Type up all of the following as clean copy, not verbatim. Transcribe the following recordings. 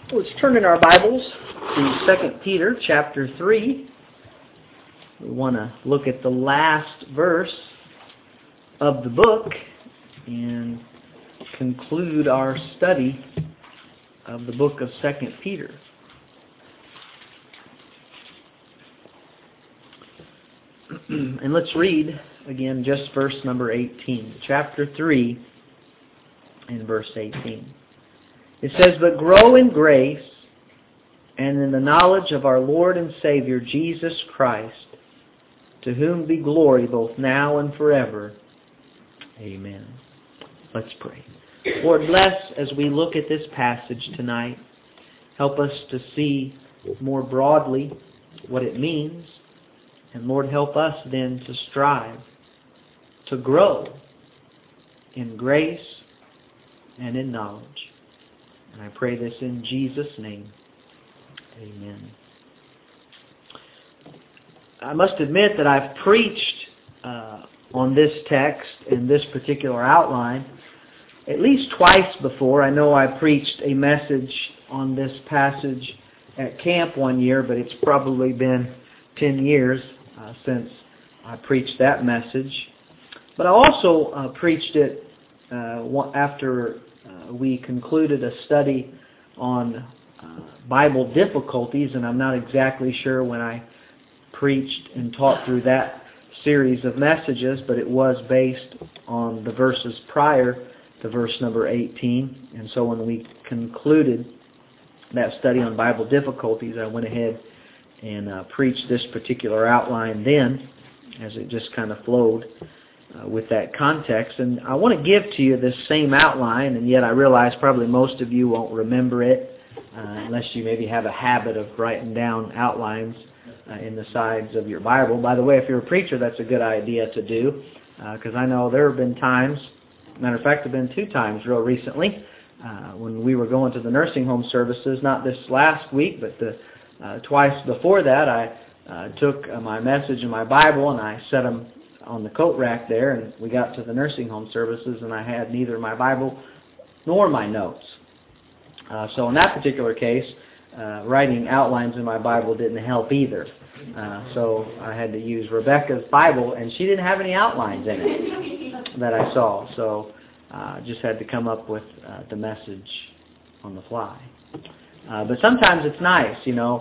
Let's turn in our Bibles to 2 Peter chapter 3. We want to look at the last verse of the book and conclude our study of the book of 2 Peter. And let's read again just verse number 18. Chapter 3 and verse 18. It says, "But grow in grace and in the knowledge of our Lord and Savior Jesus Christ, to whom be glory both now and forever. Amen." Let's pray. Lord, bless as we look at this passage tonight. Help us to see more broadly what it means. And Lord, help us then to strive to grow in grace and in knowledge. And I pray this in Jesus' name. Amen. I must admit that I've preached on this text in this particular outline at least twice before. I know I preached a message on this passage at camp one year, but it's probably been 10 years since I preached that message. But I also preached it after we concluded a study on Bible difficulties, and I'm not exactly sure when I preached and taught through that series of messages, but it was based on the verses prior to verse number 18. And so when we concluded that study on Bible difficulties, I went ahead and preached this particular outline then, as it just kind of flowed with that context. And I want to give to you this same outline, and yet I realize probably most of you won't remember it unless you maybe have a habit of writing down outlines in the sides of your Bible. By the way, if you're a preacher, that's a good idea to do, because I know there have been times, matter of fact, there have been 2 times real recently, when we were going to the nursing home services, not this last week, but twice before that, I took my message and my Bible and I set them on the coat rack there, and we got to the nursing home services and I had neither my Bible nor my notes. So in that particular case, writing outlines in my Bible didn't help either. So I had to use Rebecca's Bible, and she didn't have any outlines in it that I saw. So I just had to come up with the message on the fly. But sometimes it's nice,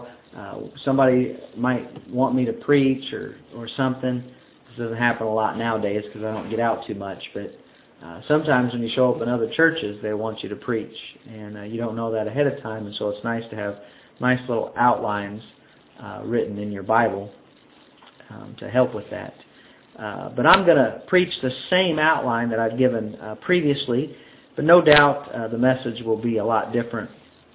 somebody might want me to preach or something. This doesn't happen a lot nowadays because I don't get out too much, but sometimes when you show up in other churches, they want you to preach, and you don't know that ahead of time, and so it's nice to have nice little outlines written in your Bible to help with that. But I'm going to preach the same outline that I've given previously, but no doubt the message will be a lot different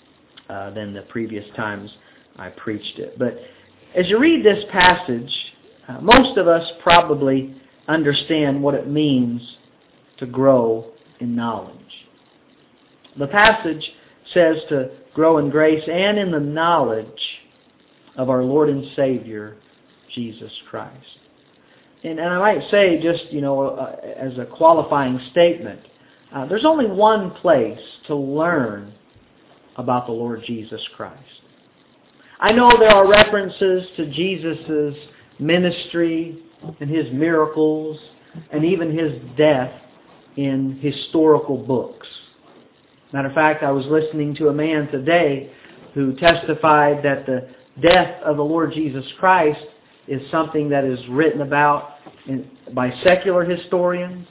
than the previous times I preached it. But as you read this passage, most of us probably understand what it means to grow in knowledge. The passage says to grow in grace and in the knowledge of our Lord and Savior, Jesus Christ. And I might say just, as a qualifying statement, there's only one place to learn about the Lord Jesus Christ. I know there are references to Jesus' ministry and His miracles and even His death in historical books. Matter of fact, I was listening to a man today who testified that the death of the Lord Jesus Christ is something that is written about by secular historians,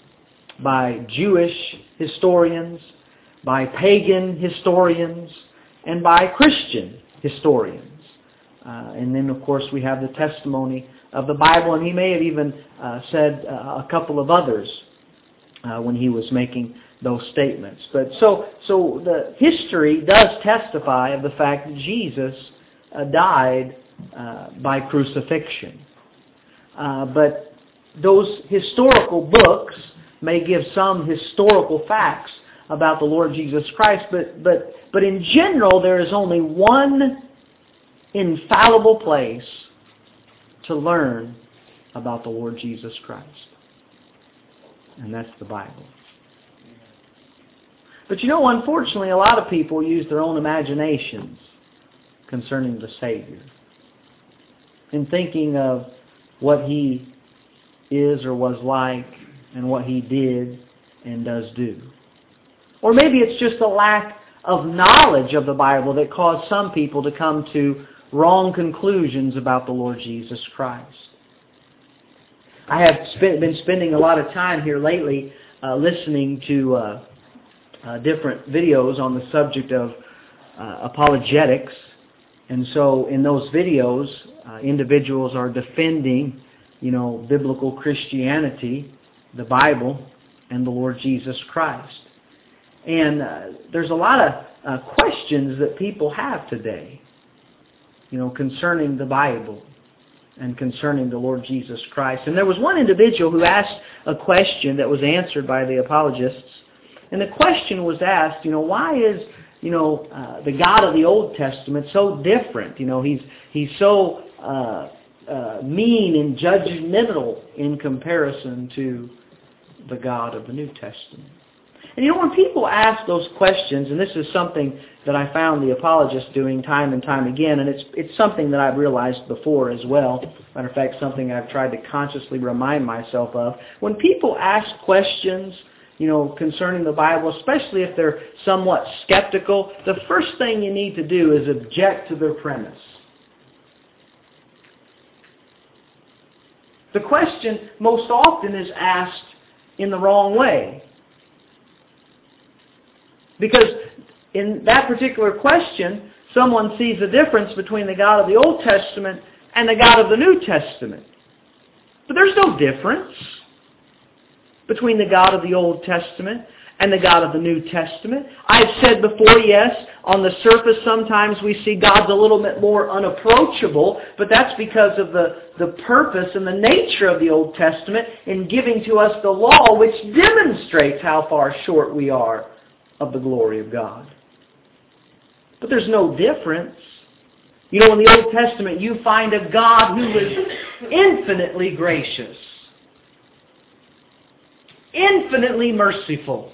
by Jewish historians, by pagan historians, and by Christian historians. And then, of course, we have the testimony of the Bible, and he may have even said a couple of others when he was making those statements. But so the history does testify of the fact that Jesus died by crucifixion. But those historical books may give some historical facts about the Lord Jesus Christ, but in general there is only one infallible place to learn about the Lord Jesus Christ, and that's the Bible. But you know, unfortunately, a lot of people use their own imaginations concerning the Savior in thinking of what He is or was like and what He did and does do. Or maybe it's just a lack of knowledge of the Bible that caused some people to come to wrong conclusions about the Lord Jesus Christ. I have been spending a lot of time here lately listening to different videos on the subject of apologetics. And so in those videos, individuals are defending, biblical Christianity, the Bible, and the Lord Jesus Christ. And there's a lot of questions that people have today, concerning the Bible and concerning the Lord Jesus Christ. And there was one individual who asked a question that was answered by the apologists. And the question was asked, why is, the God of the Old Testament so different? He's so mean and judgmental in comparison to the God of the New Testament. And when people ask those questions, and this is something that I found the apologists doing time and time again, and it's something that I've realized before as well. Matter of fact, something I've tried to consciously remind myself of. When people ask questions, concerning the Bible, especially if they're somewhat skeptical, the first thing you need to do is object to their premise. The question most often is asked in the wrong way. Because in that particular question, someone sees a difference between the God of the Old Testament and the God of the New Testament. But there's no difference between the God of the Old Testament and the God of the New Testament. I've said before, yes, on the surface sometimes we see God's a little bit more unapproachable, but that's because of the purpose and the nature of the Old Testament in giving to us the law, which demonstrates how far short we are of the glory of God. But there's no difference. In the Old Testament you find a God who is infinitely gracious, infinitely merciful.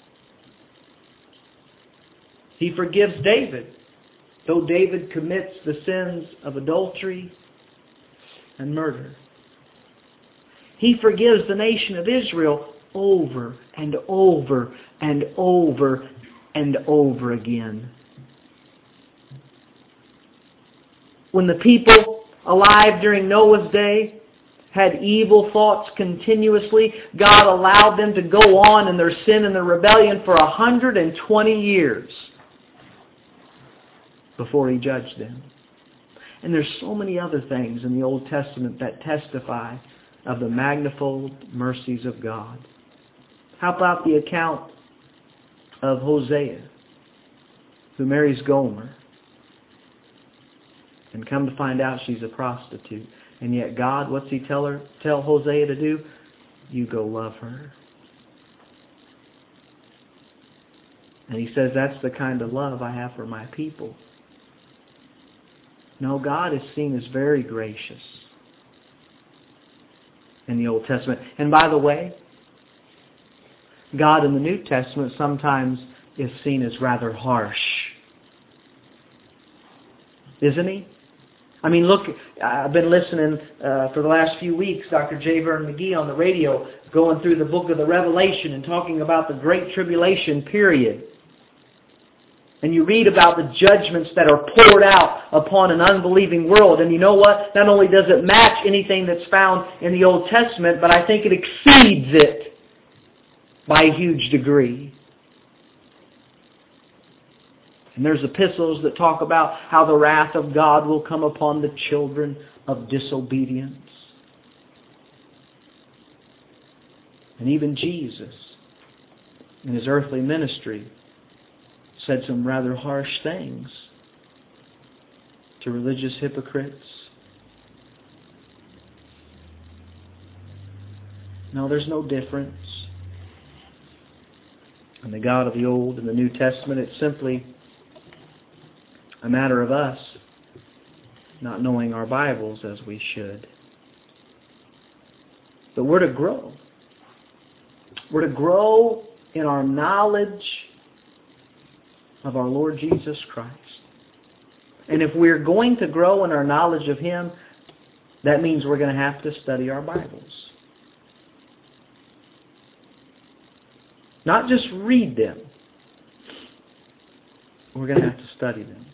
He forgives David, though David commits the sins of adultery and murder. He forgives the nation of Israel over and over and over and over again. When the people alive during Noah's day had evil thoughts continuously, God allowed them to go on in their sin and their rebellion for 120 years before He judged them. And there's so many other things in the Old Testament that testify of the manifold mercies of God. How about the account of Hosea, who marries Gomer, and come to find out she's a prostitute? And yet God, what's He tell Hosea to do? You go love her. And He says, that's the kind of love I have for my people. No, God is seen as very gracious in the Old Testament. And by the way, God in the New Testament sometimes is seen as rather harsh. Isn't He? I mean, look, I've been listening for the last few weeks, Dr. J. Vernon McGee on the radio, going through the book of the Revelation and talking about the Great Tribulation period. And you read about the judgments that are poured out upon an unbelieving world. And you know what? Not only does it match anything that's found in the Old Testament, but I think it exceeds it by a huge degree. And there's epistles that talk about how the wrath of God will come upon the children of disobedience. And even Jesus, in His earthly ministry, said some rather harsh things to religious hypocrites. No, there's no difference in the God of the Old and the New Testament. It's simply a matter of us not knowing our Bibles as we should. But we're to grow. We're to grow in our knowledge of our Lord Jesus Christ. And if we're going to grow in our knowledge of Him, that means we're going to have to study our Bibles. Not just read them. We're going to have to study them.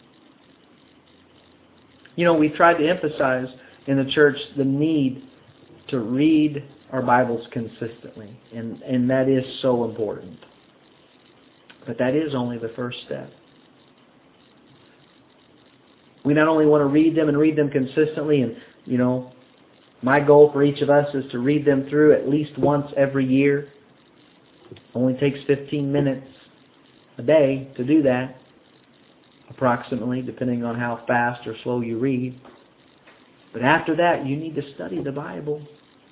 You know, we tried to emphasize in the church the need to read our Bibles consistently. And that is so important. But that is only the first step. We not only want to read them and read them consistently, and, you know, my goal for each of us is to read them through at least once every year. It only takes 15 minutes a day to do that, approximately, depending on how fast or slow you read. But after that, you need to study the Bible.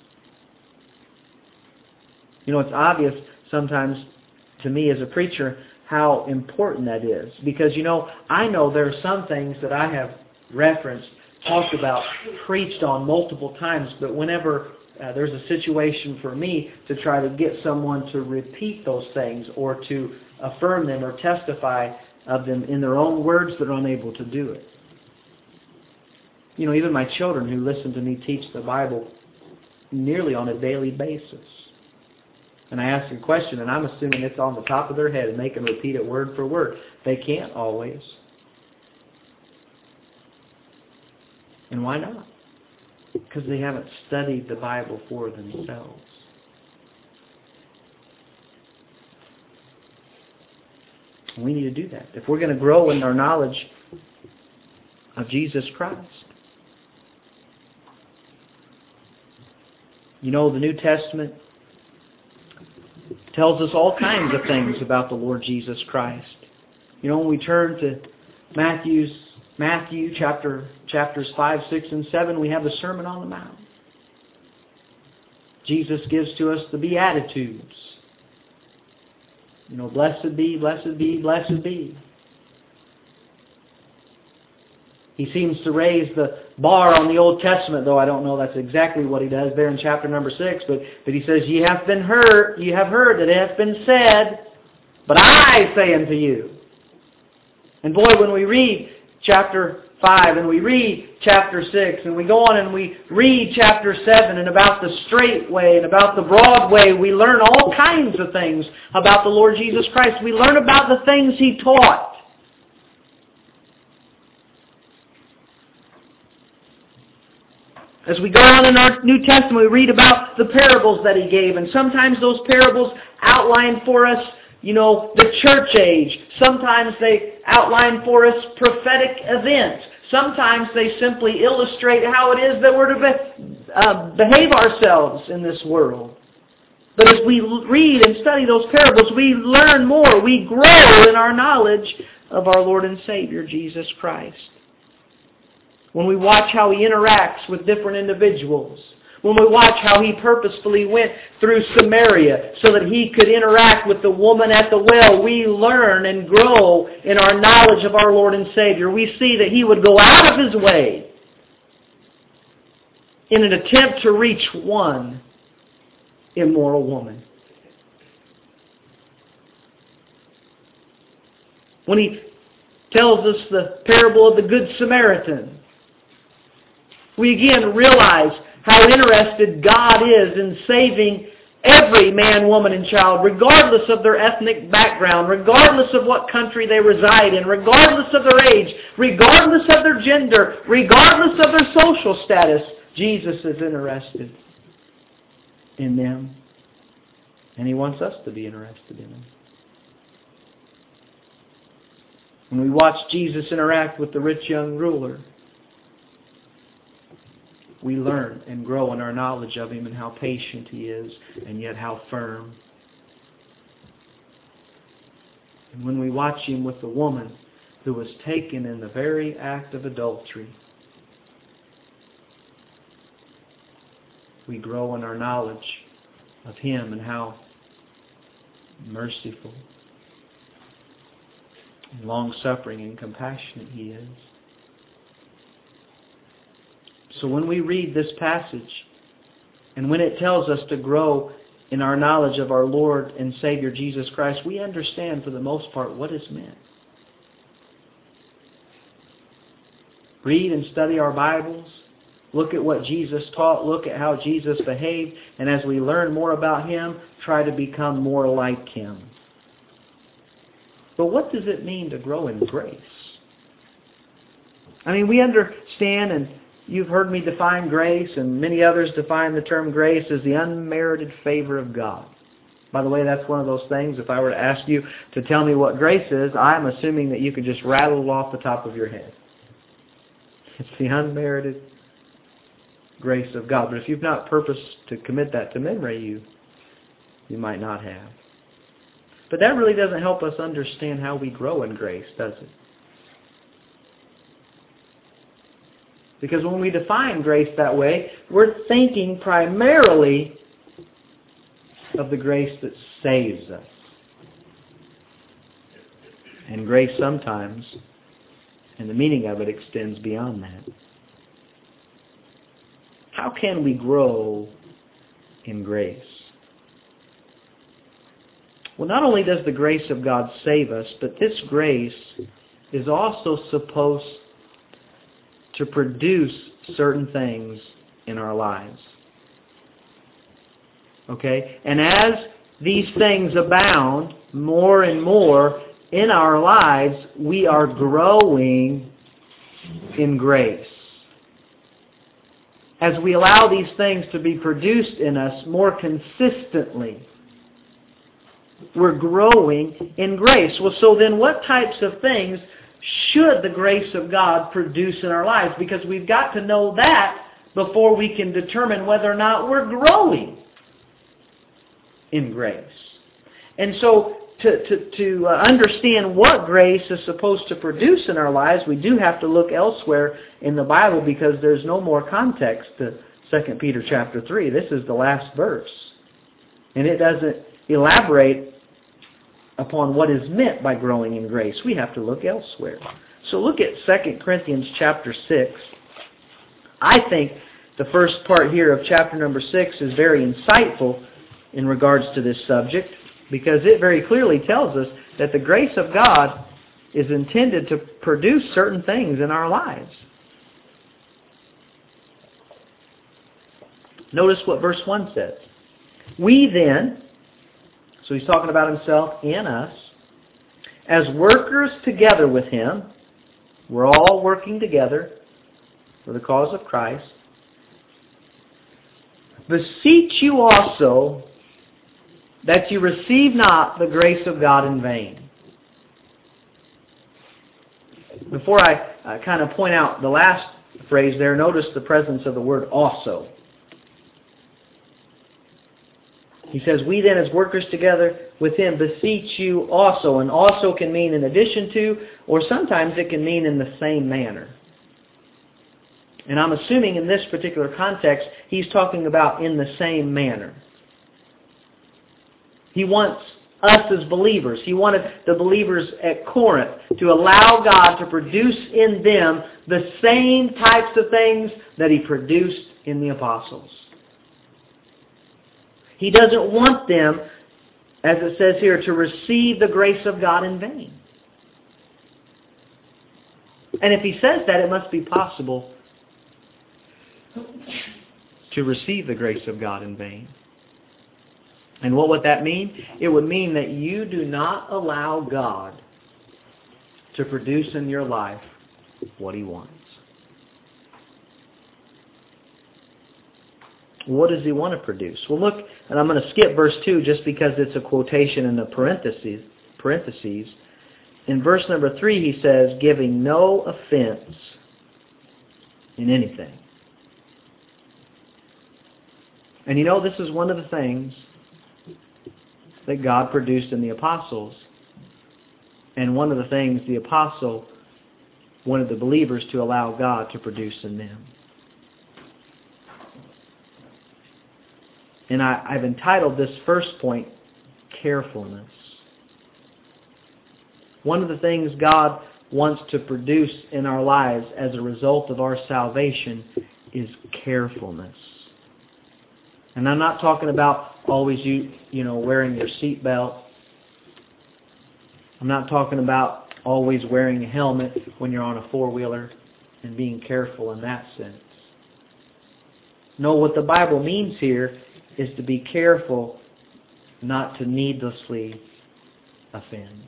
You know, it's obvious sometimes to me as a preacher how important that is. Because, you know, I know there are some things that I have referenced, talked about, preached on multiple times, but whenever there's a situation for me to try to get someone to repeat those things or to affirm them or testify of them in their own words, they're unable to do it. You know, even my children who listen to me teach the Bible nearly on a daily basis. And I ask a question, and I'm assuming it's on the top of their head, and they can repeat it word for word. They can't always. And why not? Because they haven't studied the Bible for themselves. We need to do that if we're going to grow in our knowledge of Jesus Christ. You know, the New Testament tells us all kinds of things about the Lord Jesus Christ. You know, when we turn to Matthew chapters 5, 6, and 7, we have the Sermon on the Mount. Jesus gives to us the Beatitudes. You know, blessed be, blessed be, blessed be. He seems to raise the bar on the Old Testament, though I don't know that's exactly what he does there in chapter number 6. But he says, ye have heard that it hath been said, but I say unto you. And boy, when we read chapter 5 and we read chapter 6 and we go on and we read chapter 7 and about the straight way and about the broad way, we learn all kinds of things about the Lord Jesus Christ. We learn about the things He taught. As we go on in our New Testament, we read about the parables that He gave. And sometimes those parables outline for us, you know, the church age. Sometimes they outline for us prophetic events. Sometimes they simply illustrate how it is that we're to behave ourselves in this world. But as we read and study those parables, we learn more. We grow in our knowledge of our Lord and Savior, Jesus Christ. When we watch how He interacts with different individuals, when we watch how He purposefully went through Samaria so that He could interact with the woman at the well, we learn and grow in our knowledge of our Lord and Savior. We see that He would go out of His way in an attempt to reach one immoral woman. When He tells us the parable of the Good Samaritan, we again realize how interested God is in saving every man, woman, and child, regardless of their ethnic background, regardless of what country they reside in, regardless of their age, regardless of their gender, regardless of their social status. Jesus is interested in them, and He wants us to be interested in them. When we watch Jesus interact with the rich young ruler, we learn and grow in our knowledge of Him and how patient He is, and yet how firm. And when we watch Him with the woman who was taken in the very act of adultery, we grow in our knowledge of Him and how merciful and long-suffering and compassionate He is. So when we read this passage, and when it tells us to grow in our knowledge of our Lord and Savior Jesus Christ, we understand for the most part what is meant. read and study our Bibles, look at what Jesus taught, look at how Jesus behaved, and as we learn more about Him, try to become more like Him. But what does it mean to grow in grace? I mean, we understand, and you've heard me define grace, and many others define the term grace as the unmerited favor of God. By the way, that's one of those things, if I were to ask you to tell me what grace is, I'm assuming that you could just rattle it off the top of your head. It's the unmerited grace of God. But if you've not purposed to commit that to memory, you might not have. But that really doesn't help us understand how we grow in grace, does it? Because when we define grace that way, we're thinking primarily of the grace that saves us. And grace sometimes, and the meaning of it extends beyond that. How can we grow in grace? Well, not only does the grace of God save us, but this grace is also supposed to produce certain things in our lives. Okay? And as these things abound more and more in our lives, we are growing in grace. As we allow these things to be produced in us more consistently, we're growing in grace. Well, so then what types of things should the grace of God produce in our lives? Because we've got to know that before we can determine whether or not we're growing in grace. And so to understand what grace is supposed to produce in our lives, we do have to look elsewhere in the Bible, because there's no more context to 2 Peter chapter 3. This is the last verse. And it doesn't elaborate upon what is meant by growing in grace. We have to look elsewhere. So look at 2 Corinthians chapter 6. I think the first part here of chapter number 6 is very insightful in regards to this subject, because it very clearly tells us that the grace of God is intended to produce certain things in our lives. Notice what verse 1 says. We then, so he's talking about himself in us, as workers together with Him, we're all working together for the cause of Christ, beseech you also that you receive not the grace of God in vain. Before I kind of point out the last phrase there, notice the presence of the word also. He says, we then as workers together with Him beseech you also. And also can mean in addition to, or sometimes it can mean in the same manner. And I'm assuming in this particular context, he's talking about in the same manner. He wants us as believers, he wanted the believers at Corinth to allow God to produce in them the same types of things that He produced in the apostles. He doesn't want them, as it says here, to receive the grace of God in vain. And if he says that, it must be possible to receive the grace of God in vain. And what would that mean? It would mean that you do not allow God to produce in your life what He wants. What does He want to produce? Well, look, and I'm going to skip verse 2 just because it's a quotation in the parentheses. In verse number 3 he says, giving no offense in anything. And you know, this is one of the things that God produced in the apostles. And one of the things the apostle wanted the believers to allow God to produce in them. And I've entitled this first point, carefulness. One of the things God wants to produce in our lives as a result of our salvation is carefulness. And I'm not talking about always wearing your seatbelt. I'm not talking about always wearing a helmet when you're on a four-wheeler. and being careful in that sense. No, what the Bible means here is to be careful not to needlessly offend.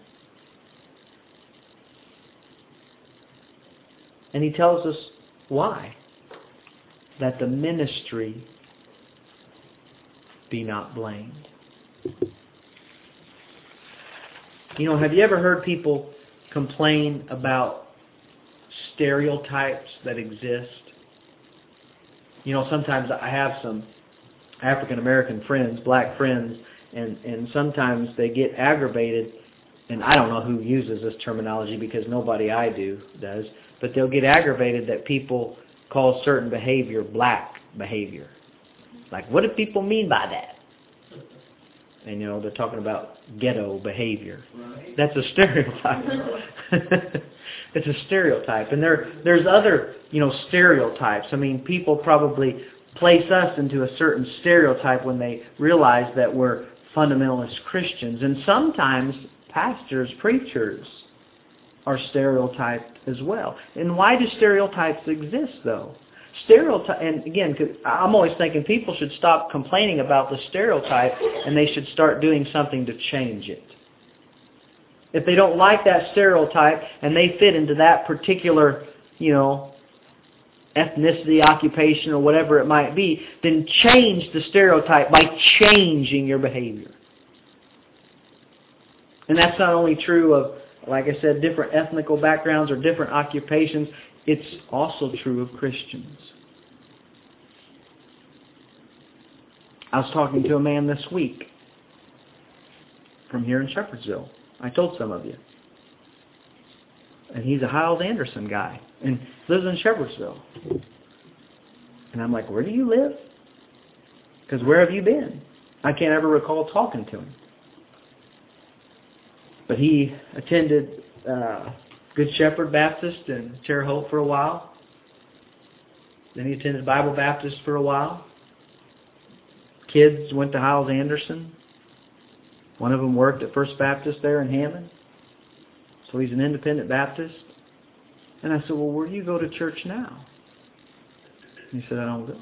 And he tells us why. That the ministry be not blamed. Have you ever heard people complain about stereotypes that exist? Sometimes I have some African American friends, black friends, and sometimes they get aggravated, and I don't know who uses this terminology because nobody I do does, but they'll get aggravated that people call certain behavior black behavior. Like, what do people mean by that? And, they're talking about ghetto behavior. Right. That's a stereotype. It's a stereotype. And there's other, stereotypes. I mean, people probably place us into a certain stereotype when they realize that we're fundamentalist Christians. And sometimes pastors, preachers are stereotyped as well. And why do stereotypes exist, though? And again, I'm always thinking people should stop complaining about the stereotype and they should start doing something to change it. If they don't like that stereotype and they fit into that particular, ethnicity, occupation, or whatever it might be, then change the stereotype by changing your behavior. And that's not only true of, like I said, different ethnical backgrounds or different occupations. It's also true of Christians. I was talking to a man this week from here in Shepherdsville. I told some of you. And he's a Hyles Anderson guy and lives in Shepherdsville. And I'm like, where do you live? Because where have you been? I can't ever recall talking to him. But he attended Good Shepherd Baptist in Terre Haute for a while. Then he attended Bible Baptist for a while. Kids went to Hyles Anderson. One of them worked at First Baptist there in Hammond. So he's an independent Baptist. And I said, well, where do you go to church now? And he said, I don't go.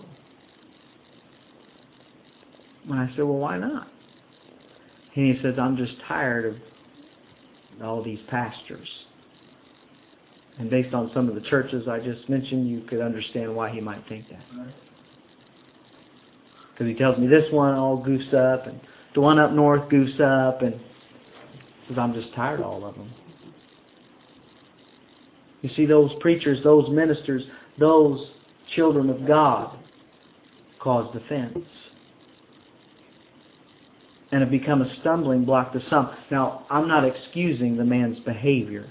And I said, well, why not? And he says, I'm just tired of all these pastors. And based on some of the churches I just mentioned, you could understand why he might think that. Because he tells me this one all goose up, and the one up north goose up, and says, I'm just tired of all of them. You see, those preachers, those ministers, those children of God cause offense. And have become a stumbling block to some. Now, I'm not excusing the man's behavior.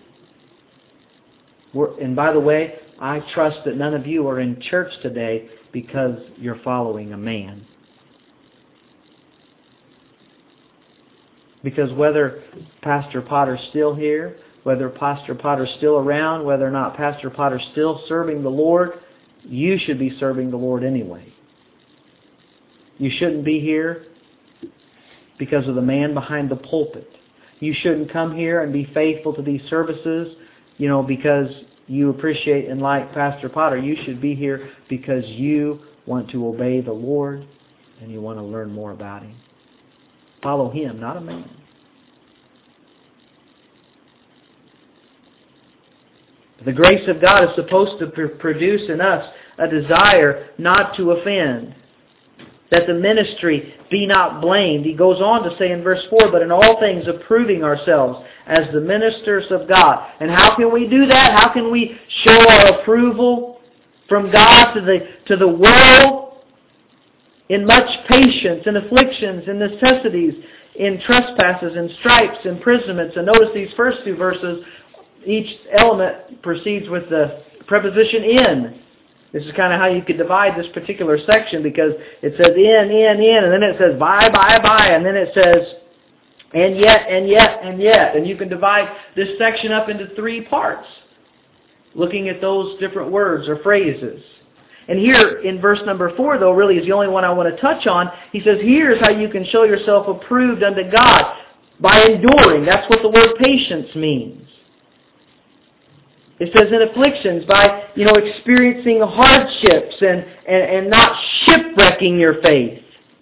And by the way, I trust that none of you are in church today because you're following a man. Because whether Pastor Potter's still here, whether Pastor Potter's still around, whether or not Pastor Potter's still serving the Lord, you should be serving the Lord anyway. You shouldn't be here because of the man behind the pulpit. You shouldn't come here and be faithful to these services, because you appreciate and like Pastor Potter. You should be here because you want to obey the Lord and you want to learn more about Him. Follow Him, not a man. The grace of God is supposed to produce in us a desire not to offend. That the ministry be not blamed. He goes on to say in verse 4, but in all things approving ourselves as the ministers of God. And how can we do that? How can we show our approval from God to the world? In much patience, in afflictions, in necessities, in trespasses, in stripes, imprisonments. And notice these first two verses, each element proceeds with the preposition in. This is kind of how you could divide this particular section, because it says in, and then it says by, and then it says and yet. And you can divide this section up into three parts, looking at those different words or phrases. And here in verse number 4, though, really is the only one I want to touch on. He says, here's how you can show yourself approved unto God, by enduring. That's what the word patience means. It says in afflictions, by, experiencing hardships and not shipwrecking your faith.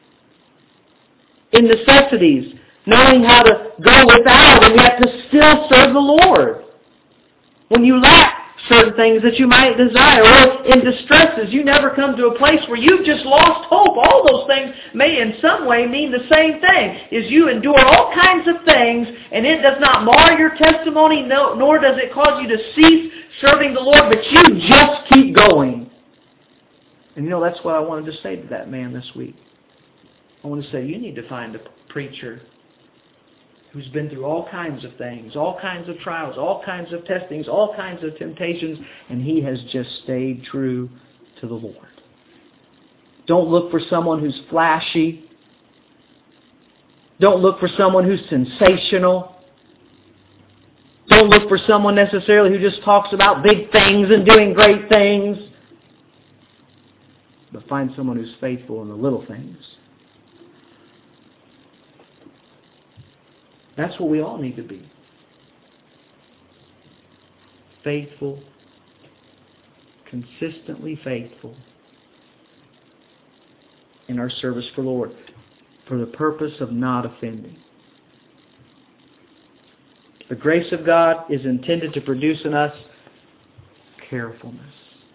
In necessities, knowing how to go without and yet to still serve the Lord. When you lack certain things that you might desire, or in distresses, you never come to a place where you've just lost hope. All those things may in some way mean the same thing, is you endure all kinds of things, and it does not mar your testimony, nor does it cause you to cease serving the Lord, but you just keep going. And that's what I wanted to say to that man this week. I want to say, you need to find a preacher who's been through all kinds of things, all kinds of trials, all kinds of testings, all kinds of temptations, and he has just stayed true to the Lord. Don't look for someone who's flashy. Don't look for someone who's sensational. Don't look for someone necessarily who just talks about big things and doing great things. But find someone who's faithful in the little things. That's what we all need to be. Faithful. Consistently faithful in our service for the Lord, for the purpose of not offending. The grace of God is intended to produce in us carefulness.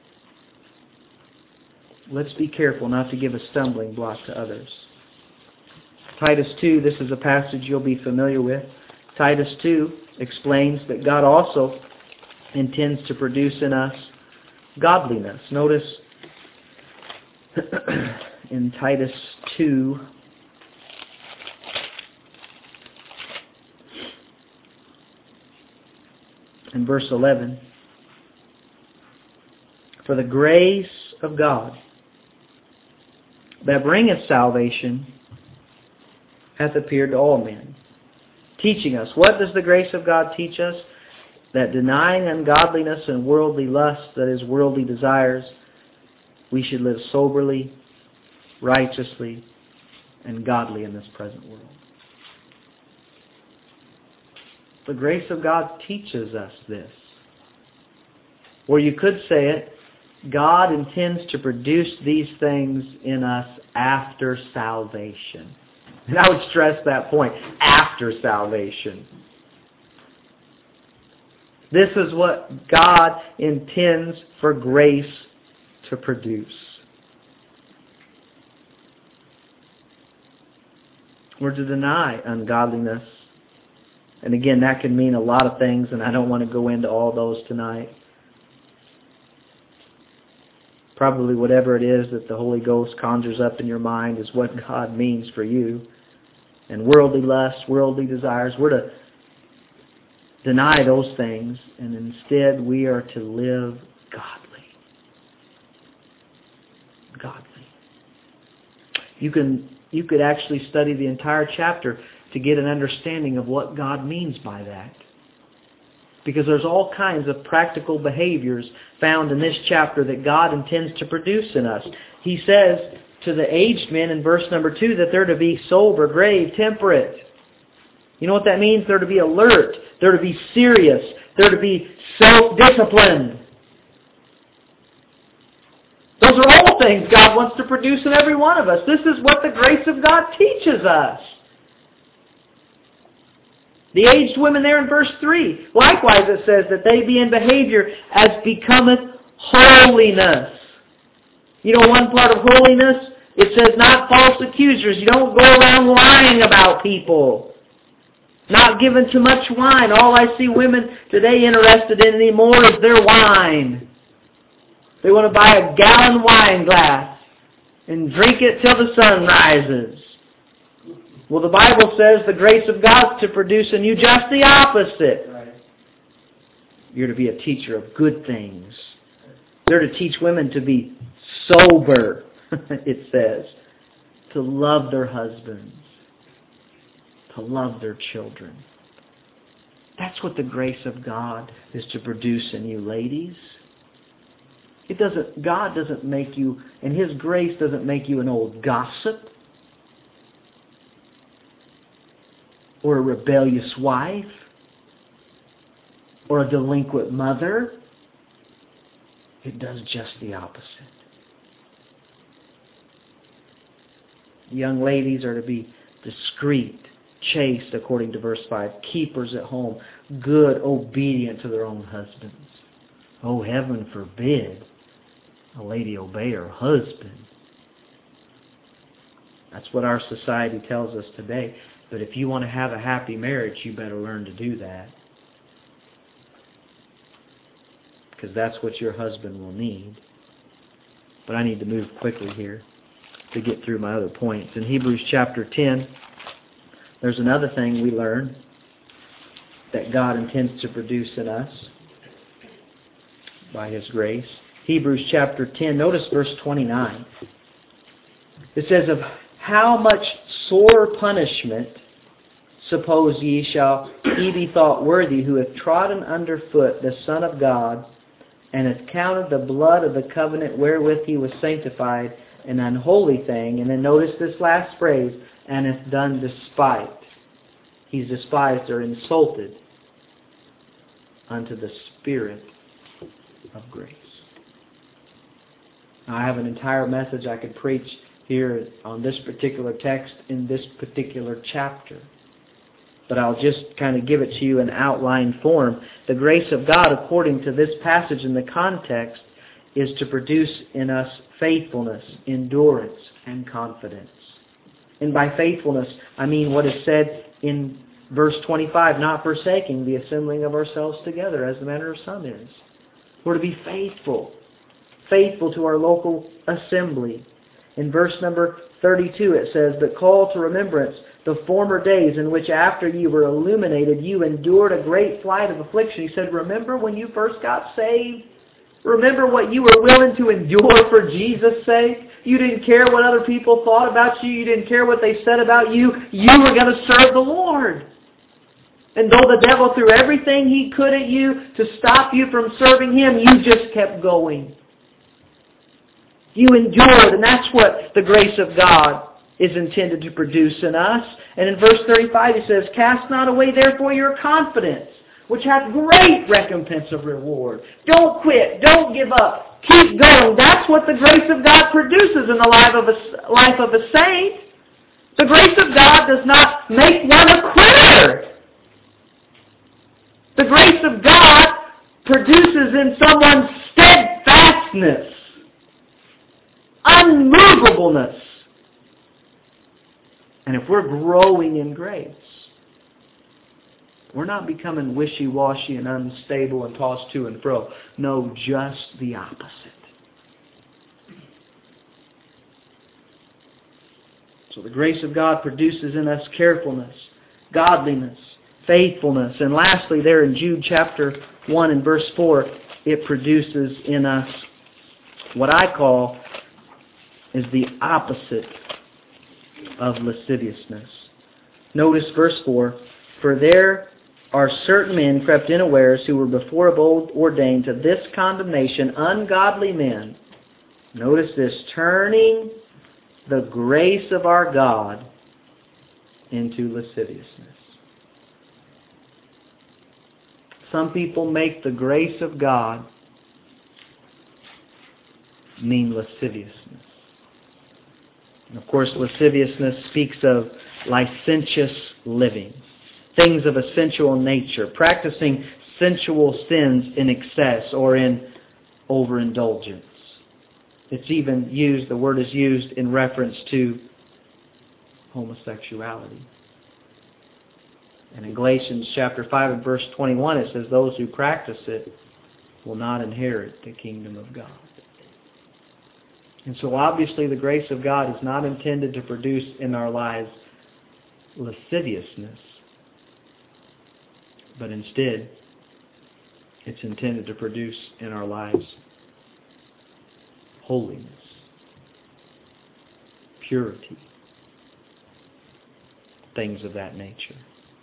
Let's be careful not to give a stumbling block to others. Titus 2, this is a passage you'll be familiar with. Titus 2 explains that God also intends to produce in us godliness. Notice in Titus 2, in verse 11, for the grace of God that bringeth salvation hath appeared to all men, teaching us. What does the grace of God teach us? That denying ungodliness and worldly lust, that is, worldly desires, we should live soberly, righteously, and godly in this present world. The grace of God teaches us this. Or you could say it, God intends to produce these things in us after salvation. And I would stress that point, after salvation. This is what God intends for grace to produce. We're to deny ungodliness. And again, that can mean a lot of things, and I don't want to go into all those tonight. Probably whatever it is that the Holy Ghost conjures up in your mind is what God means for you. And worldly lusts, worldly desires, we're to deny those things, and instead we are to live godly. Godly. You could actually study the entire chapter to get an understanding of what God means by that. Because there's all kinds of practical behaviors found in this chapter that God intends to produce in us. He says to the aged men in verse number 2 that they're to be sober, grave, temperate. You know what that means? They're to be alert. They're to be serious. They're to be self-disciplined. Those are all things God wants to produce in every one of us. This is what the grace of God teaches us. The aged women there in verse 3, likewise it says that they be in behavior as becometh holiness. You know one part of holiness? It says not false accusers. You don't go around lying about people. Not giving too much wine. All I see women today interested in anymore is their wine. They want to buy a gallon wine glass and drink it till the sun rises. Well, the Bible says the grace of God is to produce in you just the opposite. Right. You're to be a teacher of good things. They're to teach women to be sober, it says, to love their husbands, to love their children. That's what the grace of God is to produce in you, ladies. God doesn't make you, and His grace doesn't make you an old gossip or a rebellious wife or a delinquent mother It does just the opposite. Young ladies are to be discreet, chaste, according to verse 5, keepers at home, good, obedient to their own husbands. Oh, heaven forbid a lady obey her husband. That's what our society tells us today. But if you want to have a happy marriage, you better learn to do that. Because that's what your husband will need. But I need to move quickly here to get through my other points. In Hebrews chapter 10, there's another thing we learn that God intends to produce in us by His grace. Hebrews chapter 10, notice verse 29. It says, of how much sore punishment, suppose ye, shall he be thought worthy, who hath trodden under foot the Son of God, and hath counted the blood of the covenant wherewith he was sanctified an unholy thing. And then notice this last phrase, and hath done despite. He's despised or insulted unto the Spirit of grace. Now, I have an entire message I could preach here on this particular text in this particular chapter. But I'll just kind of give it to you in outline form. The grace of God, according to this passage in the context, is to produce in us faithfulness, endurance, and confidence. And by faithfulness, I mean what is said in verse 25, not forsaking the assembling of ourselves together, as the manner of some is. We're to be faithful. Faithful to our local assembly. In verse number 32 it says, but call to remembrance the former days in which after you were illuminated, you endured a great flight of affliction. He said, remember when you first got saved? Remember what you were willing to endure for Jesus' sake? You didn't care what other people thought about you. You didn't care what they said about you. You were going to serve the Lord. And though the devil threw everything he could at you to stop you from serving Him, you just kept going. You endured, and that's what the grace of God is intended to produce in us. And in verse 35 he says, cast not away therefore your confidence, which hath great recompense of reward. Don't quit. Don't give up. Keep going. That's what the grace of God produces in the life of a saint. The grace of God does not make one a quitter. The grace of God produces in someone steadfastness, unmovableness. And if we're growing in grace, we're not becoming wishy-washy and unstable and tossed to and fro. No, just the opposite. So the grace of God produces in us carefulness, godliness, faithfulness. And lastly, there in Jude chapter 1 and verse 4, it produces in us what I call is the opposite of lasciviousness. Notice verse 4, for there are certain men crept in unawares who were before of old ordained to this condemnation, ungodly men. Notice this, turning the grace of our God into lasciviousness. Some people make the grace of God mean lasciviousness. And of course, lasciviousness speaks of licentious living, things of a sensual nature, practicing sensual sins in excess or in overindulgence. It's even used, the word is used in reference to homosexuality. And in Galatians chapter 5 and verse 21 it says, those who practice it will not inherit the kingdom of God. And so obviously the grace of God is not intended to produce in our lives lasciviousness, but instead it's intended to produce in our lives holiness, purity, things of that nature.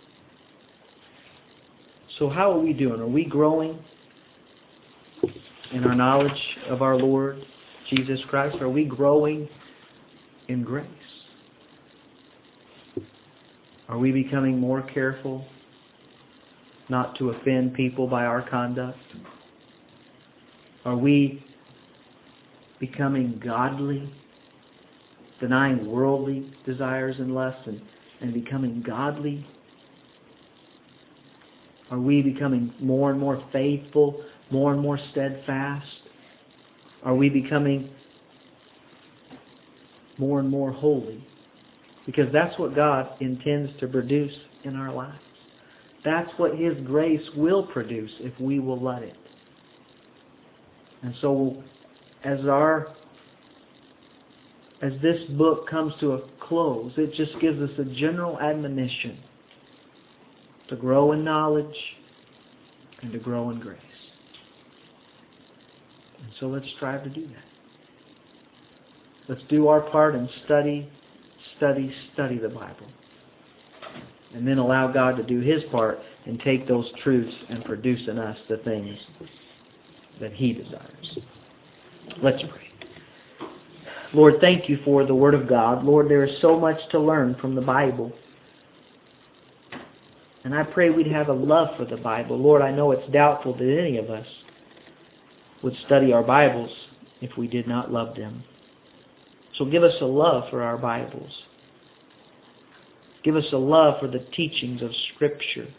So how are we doing? Are we growing in our knowledge of our Lord Jesus Christ? Are we growing in grace? Are we becoming more careful not to offend people by our conduct? Are we becoming godly, denying worldly desires and lusts and becoming godly? Are we becoming more and more faithful, more and more steadfast? Are we becoming more and more holy? Because that's what God intends to produce in our lives. That's what His grace will produce if we will let it. And so as this book comes to a close, it just gives us a general admonition to grow in knowledge and to grow in grace. And so let's strive to do that. Let's do our part and study the Bible. And then allow God to do His part and take those truths and produce in us the things that He desires. Let's pray. Lord, thank You for the Word of God. Lord, there is so much to learn from the Bible. And I pray we'd have a love for the Bible. Lord, I know it's doubtful that any of us would study our Bibles if we did not love them. So give us a love for our Bibles. Give us a love for the teachings of Scripture.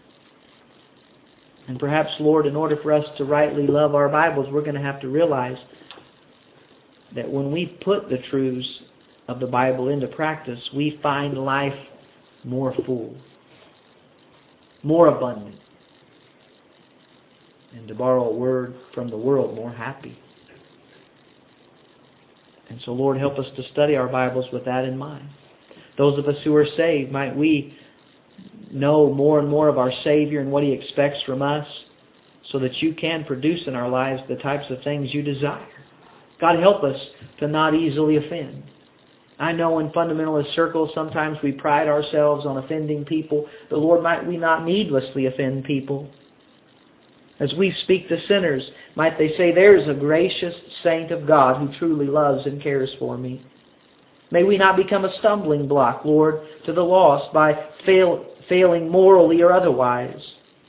And perhaps, Lord, in order for us to rightly love our Bibles, we're going to have to realize that when we put the truths of the Bible into practice, we find life more full, more abundant, and to borrow a word from the world, more happy. And so, Lord, help us to study our Bibles with that in mind. Those of us who are saved, might we know more and more of our Savior and what He expects from us so that You can produce in our lives the types of things You desire. God, help us to not easily offend. I know in fundamentalist circles sometimes we pride ourselves on offending people, but Lord, might we not needlessly offend people. As we speak to sinners, might they say, there's a gracious saint of God who truly loves and cares for me. May we not become a stumbling block, Lord, to the lost by failing morally or otherwise.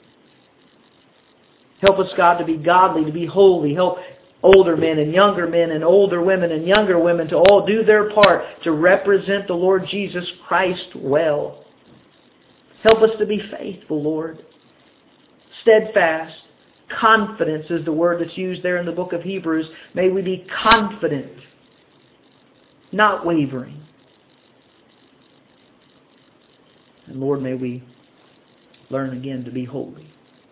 Help us, God, to be godly, to be holy. Help older men and older women and younger women to all do their part to represent the Lord Jesus Christ well. Help us to be faithful, Lord. Steadfast. Confidence is the word that's used there in the book of Hebrews. May we be confident, not wavering. And Lord, may we learn again to be holy.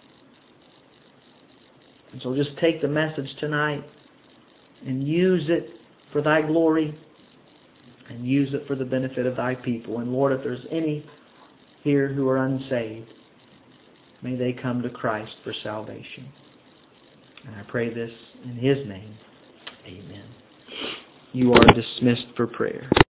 And so just take the message tonight and use it for Thy glory and use it for the benefit of Thy people. And Lord, if there's any here who are unsaved, may they come to Christ for salvation. And I pray this in His name. Amen. You are dismissed for prayer.